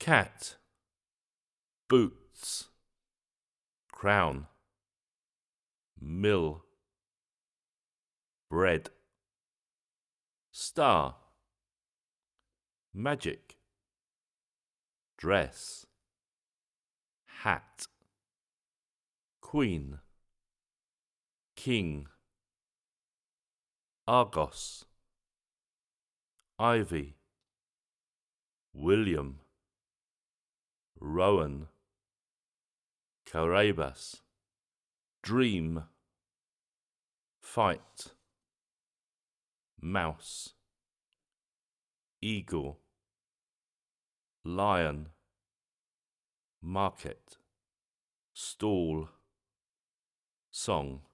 cat, boots, crown, mill, bread, star, magic, dress, hat, queen, king, Argos, ivy, William, Rowan, Carabas, dream, fight, mouse, eagle, lion, market, stall, song.